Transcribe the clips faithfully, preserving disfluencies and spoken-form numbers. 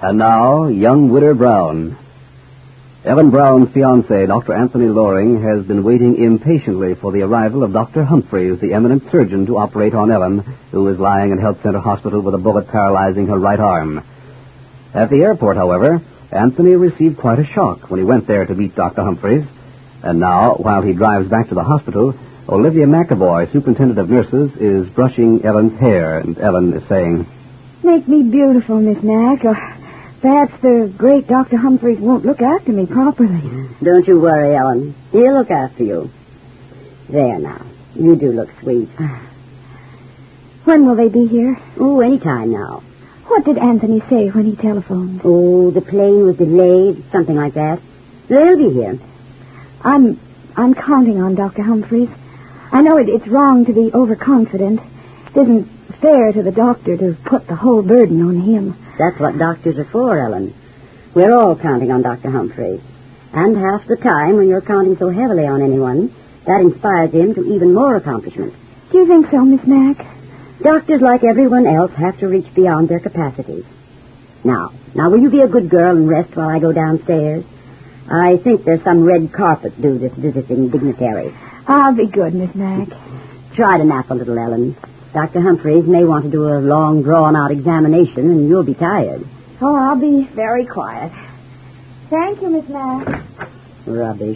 And now, young Widder Brown. Ellen Brown's fiancé, Doctor Anthony Loring, has been waiting impatiently for the arrival of Doctor Humphreys, the eminent surgeon, to operate on Ellen, who is lying in Health Center Hospital with a bullet paralyzing her right arm. At the airport, however, Anthony received quite a shock when he went there to meet Doctor Humphreys. And now, while he drives back to the hospital, Olivia McAvoy, superintendent of nurses, is brushing Ellen's hair, and Ellen is saying, "Make me beautiful, Miss Mac, or perhaps the great Doctor Humphreys won't look after me properly." Don't you worry, Ellen. He'll look after you. There now. You do look sweet. When will they be here? Oh, any time now. What did Anthony say when he telephoned? Oh, the plane was delayed, something like that. They'll be here. I'm I'm counting on Doctor Humphreys. I know it, it's wrong to be overconfident. It isn't fair to the doctor to put the whole burden on him. That's what doctors are for, Ellen. We're all counting on Doctor Humphreys. And half the time, when you're counting so heavily on anyone, that inspires him to even more accomplishment. Do you think so, Miss Mac? Doctors, like everyone else, have to reach beyond their capacities. Now, now, will you be a good girl and rest while I go downstairs? I think there's some red carpet due this visiting dignitary. I'll be good, Miss Mac. Try to nap a little, Ellen. Doctor Humphreys may want to do a long, drawn-out examination, and you'll be tired. Oh, I'll be very quiet. Thank you, Miss Mac. Rubbish.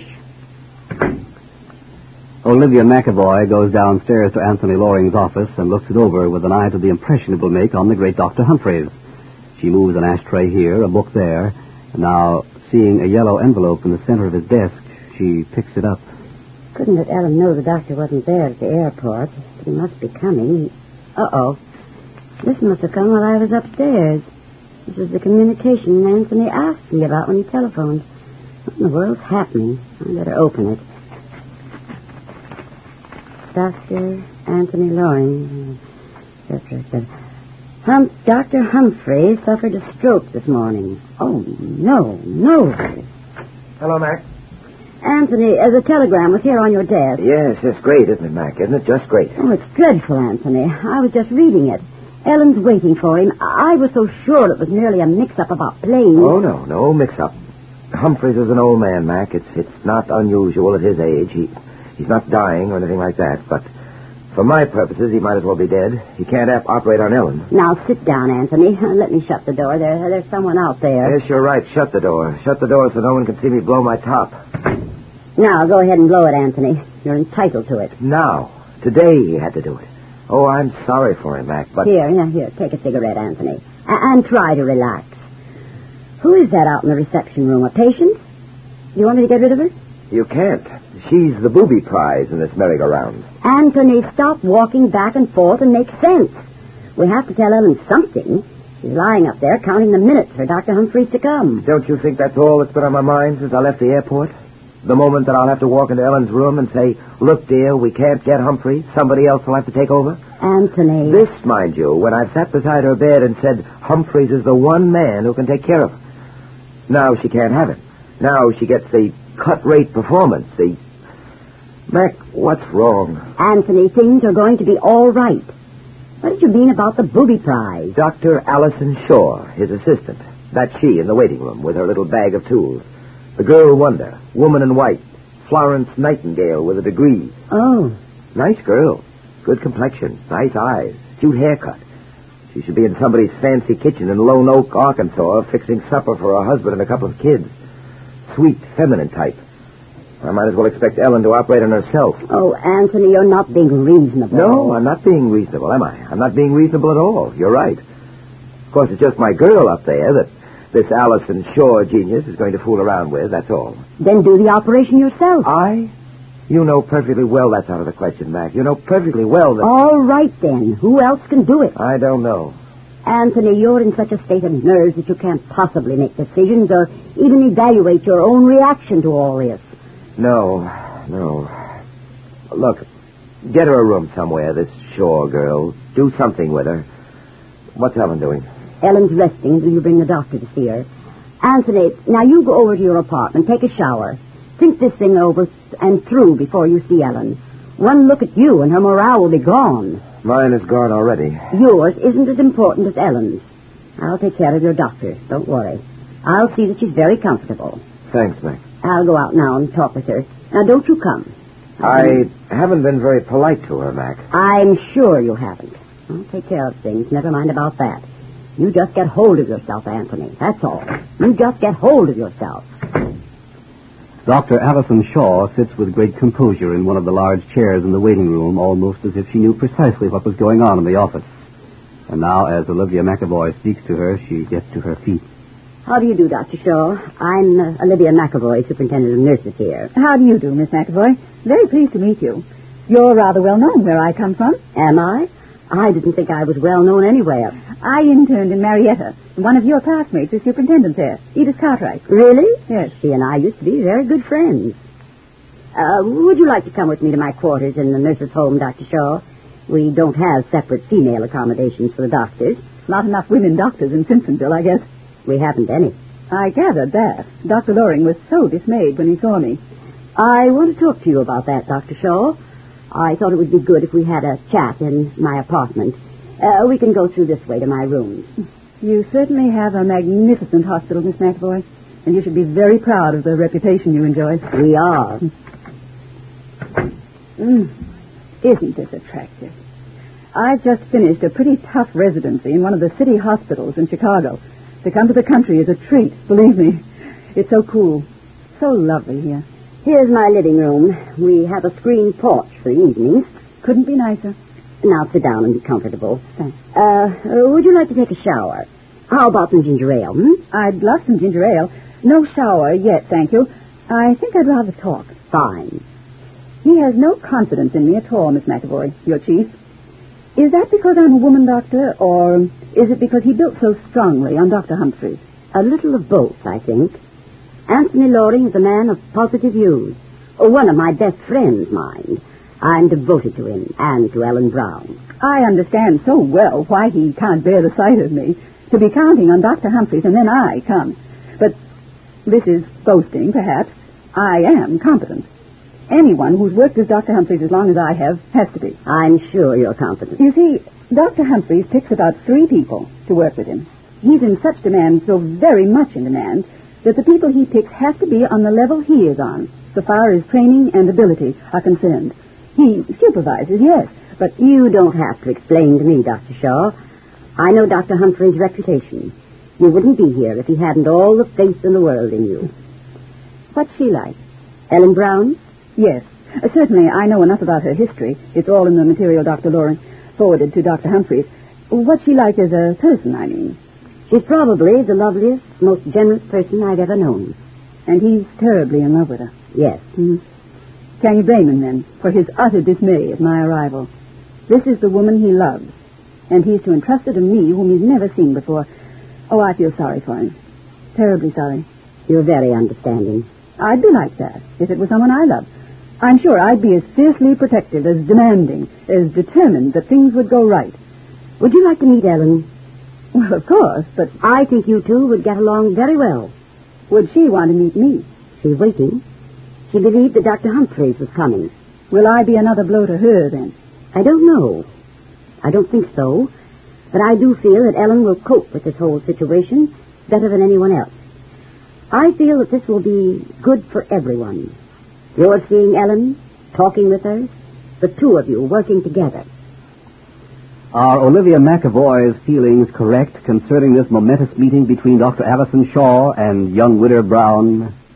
Olivia McAvoy goes downstairs to Anthony Loring's office and looks it over with an eye to the impression it will make on the great Doctor Humphreys. She moves an ashtray here, a book there, and now, seeing a yellow envelope in the center of his desk, she picks it up. Couldn't let Ellen know the doctor wasn't there at the airport. But he must be coming. Uh-oh. This must have come while I was upstairs. This is the communication Anthony asked me about when he telephoned. What in the world's happening? I better open it. Doctor Anthony Loring, et cetera, et cetera. Hum, Doctor Humphreys suffered a stroke this morning. Oh, no, no. Hello, Mac. Anthony, uh, the telegram was here on your desk. Yes, it's great, isn't it, Mac? Isn't it just great? Oh, it's dreadful, Anthony. I was just reading it. Ellen's waiting for him. I was so sure it was merely a mix-up about planes. Oh, no, no mix-up. Humphreys is an old man, Mac. It's it's not unusual at his age. He He's not dying or anything like that, but for my purposes, he might as well be dead. He can't ap- operate on Ellen. Now, sit down, Anthony. Let me shut the door. There, There's someone out there. Yes, you're right. Shut the door. Shut the door so no one can see me blow my top. Now, go ahead and blow it, Anthony. You're entitled to it. Now. Today he had to do it. Oh, I'm sorry for him, Mac, but... Here, here, here. Take a cigarette, Anthony. A- and try to relax. Who is that out in the reception room? A patient? You want me to get rid of her? You can't. She's the booby prize in this merry-go-round. Anthony, stop walking back and forth and make sense. We have to tell Ellen something. She's lying up there counting the minutes for Doctor Humphreys to come. Don't you think that's all that's been on my mind since I left the airport? The moment that I'll have to walk into Ellen's room and say, "Look, dear, we can't get Humphreys. Somebody else will have to take over." Anthony. This, mind you, when I've sat beside her bed and said, Humphreys is the one man who can take care of her. Now she can't have it. Now she gets the cut-rate performance, the... Mac, what's wrong? Anthony, things are going to be all right. What did you mean about the booby prize? Doctor Allison Shore, his assistant. That's she in the waiting room with her little bag of tools. The girl wonder, woman in white, Florence Nightingale with a degree. Oh. Nice girl. Good complexion, nice eyes, cute haircut. She should be in somebody's fancy kitchen in Lone Oak, Arkansas, fixing supper for her husband and a couple of kids. Sweet, feminine type. I might as well expect Ellen to operate on herself. Oh, Anthony, you're not being reasonable. No, I'm not being reasonable, am I? I'm not being reasonable at all. You're right. Of course, it's just my girl up there that this Allison Shore genius is going to fool around with, that's all. Then do the operation yourself. I? You know perfectly well that's out of the question, Mac. You know perfectly well that... All right, then. Who else can do it? I don't know. Anthony, you're in such a state of nerves that you can't possibly make decisions or even evaluate your own reaction to all this. No, no. Look, get her a room somewhere, this Shore girl. Do something with her. What's Ellen doing? Ellen's resting until you bring the doctor to see her. Anthony, now you go over to your apartment, take a shower. Think this thing over and through before you see Ellen. One look at you and her morale will be gone. Mine is gone already. Yours isn't as important as Ellen's. I'll take care of your doctor. Don't worry. I'll see that she's very comfortable. Thanks, Mac. I'll go out now and talk with her. Now, don't you come. I haven't been very polite to her, Mac. I'm sure you haven't. I'll take care of things. Never mind about that. You just get hold of yourself, Anthony. That's all. You just get hold of yourself. Doctor Allison Shaw sits with great composure in one of the large chairs in the waiting room, almost as if she knew precisely what was going on in the office. And now, as Olivia McAvoy speaks to her, she gets to her feet. How do you do, Doctor Shaw? I'm uh, Olivia McAvoy, Superintendent of Nurses here. How do you do, Miss McAvoy? Very pleased to meet you. You're rather well known where I come from. Am I? I didn't think I was well known anywhere. I interned in Marietta. One of your classmates is superintendent there, Edith Cartwright. Really? Yes. She and I used to be very good friends. Uh, would you like to come with me to my quarters in the nurses' home, Doctor Shaw? We don't have separate female accommodations for the doctors. Not enough women doctors in Simpsonville, I guess. We haven't any. I gathered that. Doctor Loring was so dismayed when he saw me. I want to talk to you about that, Doctor Shaw. I thought it would be good if we had a chat in my apartment. Uh, we can go through this way to my rooms. You certainly have a magnificent hospital, Miss McAvoy, and you should be very proud of the reputation you enjoy. We are. Mm. Isn't this attractive? I've just finished a pretty tough residency in one of the city hospitals in Chicago. To come to the country is a treat, believe me. It's so cool. So lovely here. Here's my living room. We have a screened porch for evenings. Couldn't be nicer. Now sit down and be comfortable. Thanks. Uh, uh, would you like to take a shower? How about some ginger ale, hmm? I'd love some ginger ale. No shower yet, thank you. I think I'd rather talk. Fine. He has no confidence in me at all, Miss McAvoy, your chief. Is that because I'm a woman doctor, or is it because he built so strongly on Doctor Humphreys? A little of both, I think. Anthony Loring is a man of positive views. Oh, one of my best friends, mind. I'm devoted to him and to Ellen Brown. I understand so well why he can't bear the sight of me. To be counting on Doctor Humphreys and then I come. But this is boasting, perhaps. I am competent. Anyone who's worked with Doctor Humphreys as long as I have has to be. I'm sure you're competent. You see, Doctor Humphreys picks about three people to work with him. He's in such demand, so very much in demand, that the people he picks have to be on the level he is on, so far as training and ability are concerned. He supervises, yes, but... You don't have to explain to me, Doctor Shaw. I know Doctor Humphrey's reputation. You wouldn't be here if he hadn't all the faith in the world in you. What's she like? Ellen Brown? Yes. Uh, certainly, I know enough about her history. It's all in the material Doctor Loring forwarded to Doctor Humphreys. What's she like as a person, I mean? She's probably the loveliest, most generous person I've ever known. And he's terribly in love with her. Yes. Mm-hmm. Can you blame him, then, for his utter dismay at my arrival? This is the woman he loves, and he's to entrust her to me, whom he's never seen before. Oh, I feel sorry for him. Terribly sorry. You're very understanding. I'd be like that if it was someone I loved. I'm sure I'd be as fiercely protective, as demanding, as determined that things would go right. Would you like to meet Ellen? Well, of course, but... I think you two would get along very well. Would she want to meet me? She's waiting. She believed that Doctor Humphreys was coming. Will I be another blow to her, then? I don't know. I don't think so. But I do feel that Ellen will cope with this whole situation better than anyone else. I feel that this will be good for everyone. You're seeing Ellen, talking with her, the two of you working together. Are Olivia McAvoy's feelings correct concerning this momentous meeting between Doctor Allison Shaw and young Widder Brown?